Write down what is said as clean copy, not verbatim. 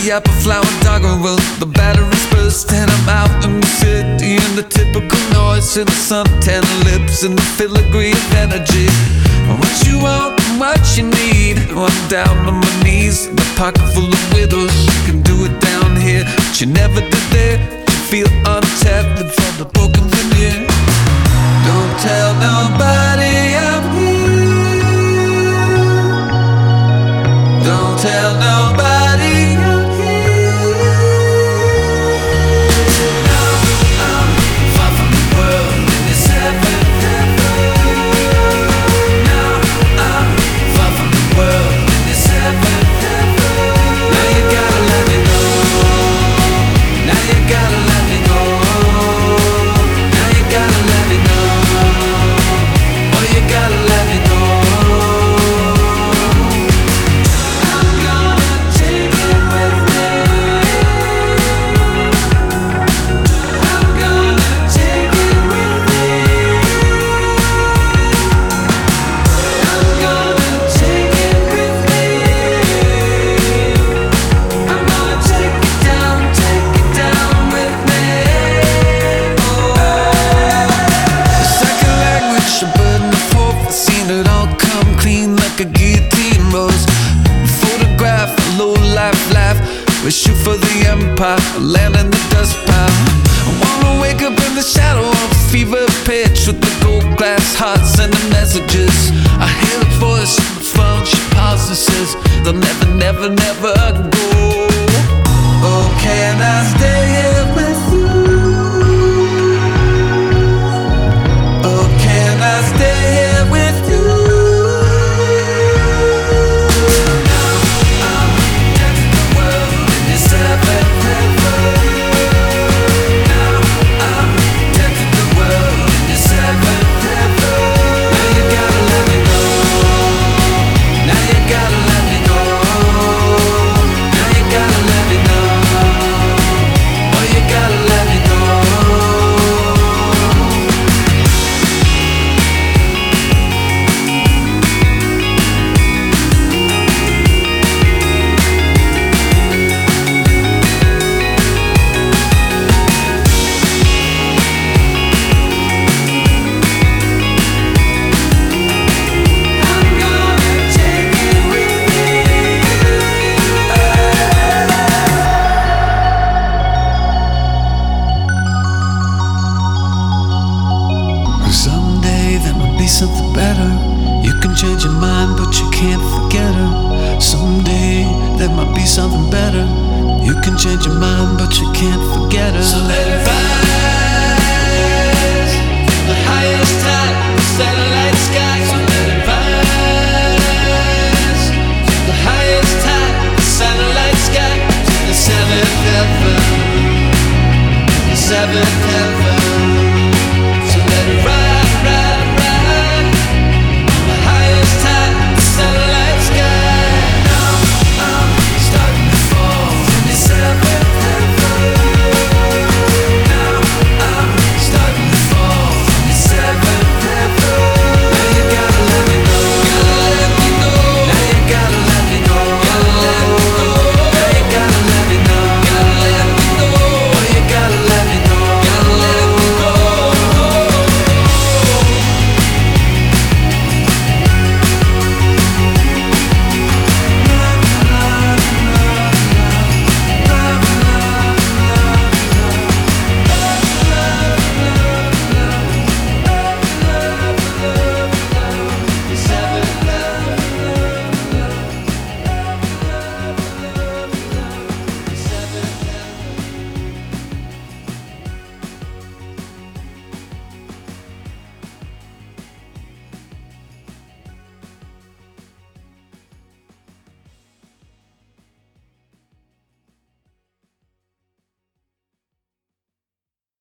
the apple flower dogger. Well, the battery's burst and I'm out in the city, and the typical noise in the suntan lips and the filigree of energy. What you want and what you need. I'm down on my knees in a pocket full of widows. You can do it down here, but you never did there. You feel untapped and from the broken veneer. Don't tell nobody I'm here. Don't tell nobody I'm here. Now I'm far from the world in this heaven. Now I'm far from the world in this heaven. Now you gotta let me know. Now you gotta let me know. Now you gotta let me know. Oh, you gotta let me know. I'm gonna take it with me. I'm gonna take it with me. I'm gonna take it with me. I'm gonna take it down with me. The second language, a bird and a fourth. I've seen it all come clean like a guillotine rose. Photograph, a low life laugh. We shoot for the empire, land in the dust pile. I wanna wake up in the shadow of a fever pitch with the gold glass heart sending messages. I hear the voice on the phone, she pauses, says they'll never, never, never go. Oh, can I stay here with you? Oh, can I stay here with you? Now I'm dancing the world in this heaven. Now I'm dancing the world in this heaven. Now you gotta let me know. Now you gotta let me know. Now you gotta let me know. Oh, you gotta let me know. I'm gonna take it with me. Someday there might be something better. You can change your mind, but you can't forget her. Someday there might be something better. You can change your mind, but you can't forget her. So let it rise, the highest tide, the satellite sky. So let it rise, the highest tide, the satellite sky, to the seventh heaven, the seventh heaven.